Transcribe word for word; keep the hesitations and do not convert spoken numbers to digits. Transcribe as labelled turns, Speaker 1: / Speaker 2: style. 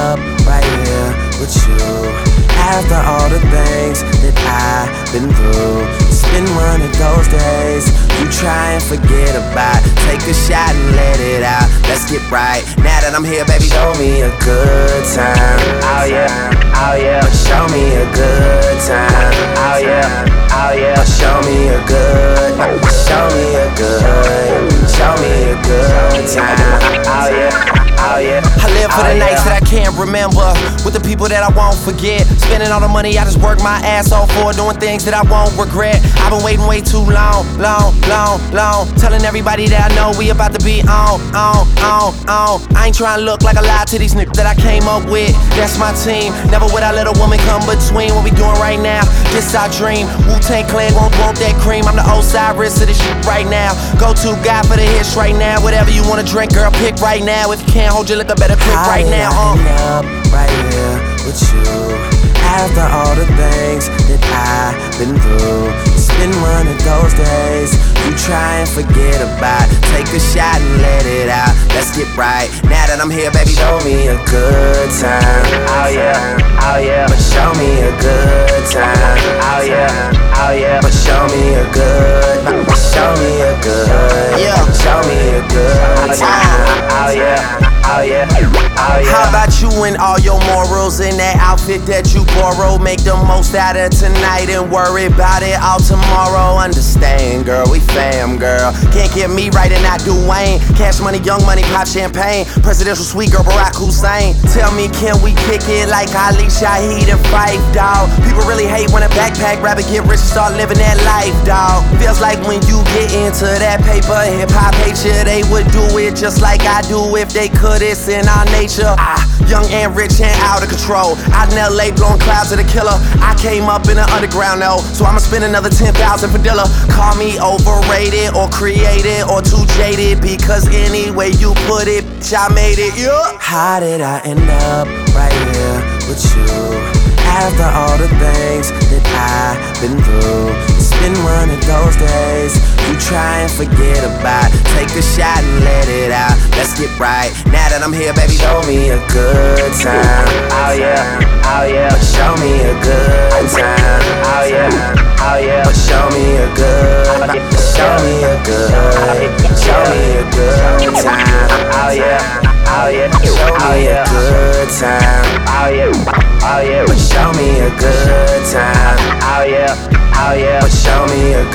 Speaker 1: up right here with you. After all the things that I've been through, it's been one of those days you try and forget about. Take a shot and let it out. Let's get right. Now that I'm here, baby, show me a good time. Oh yeah, oh yeah. Show me a good time. Oh yeah, oh yeah. Show me a good, show me a good, show me a good time. Oh yeah. Oh, yeah. I live for the oh, nights yeah. that I can't remember, with the people that I won't forget. Spending all the money I just work my ass off for, doing things that I won't regret. I've been waiting way too long, long, long, long, telling everybody that I know we about to be on, on, on, on. I ain't trying to look like a lie to these niggas that I came up with. That's my team. Never would I let a woman come between what we doing right now. This our dream. Wu-Tang Clan won't want that cream. I'm the Osiris of this shit right now. Go-to guy for the hits right now. Whatever you wanna drink, girl, pick right now. If you can't hold your liquor, better cook right now. I end up right here with you. After all the things that I've been through, it's been one of those days you try and forget about. Take a shot and let it out. Let's get right. Now that I'm here, baby, show me a good time. Oh yeah, oh yeah. But show me a good time. Oh yeah, oh yeah. But show me a good, show me a good, yeah. Show me a good time. Oh yeah. Oh yeah, oh yeah. How about you and all your morals in that outfit that you borrow? Make the most out of tonight and worry about it all tomorrow. Understand, girl, we fam, girl. Can't get me right and not Dwayne. Cash money, young money, pop champagne. Presidential suite, girl, Barack Hussein. Tell me, can we kick it like Ali, Shaheed, and Phife, dawg? People really hate when a backpack rapper get rich and start living that life, dawg. Feels like when you get into that paper, hip-hop hate you, they would do it just like I do if they could. It's in our nature. Ah, young and rich and out of control. Out in L A blowing clouds of the killer. I came up in the underground though, so I'ma spend another ten thousand for Dilla. Call me overrated or created or too jaded, because any way you put it, bitch, I made it. Yeah. How did I end up right here with you? After all the things that I've been through, it's been one of those days you try and forget about. Take a shot and let it out. Let's get right. Now that I'm here, baby, show me a good time. Oh yeah, oh yeah. But show me a good time. Oh yeah, oh yeah. But show me a good, show me a good, show me a good time. Oh yeah. Oh yeah, show me a good time. Oh yeah, oh yeah. But show me a good time. Oh yeah, oh yeah. But show me a